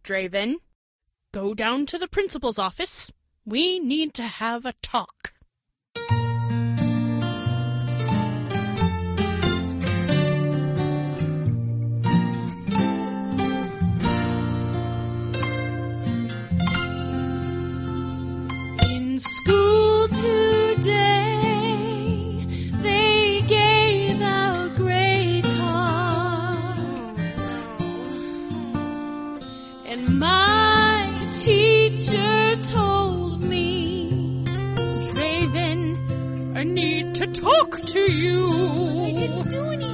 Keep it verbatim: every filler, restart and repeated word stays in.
Draven, go down to the principal's office. We need to have a talk. In school today, they gave out grade cards, and my teacher told me, Draven, I need to talk to you.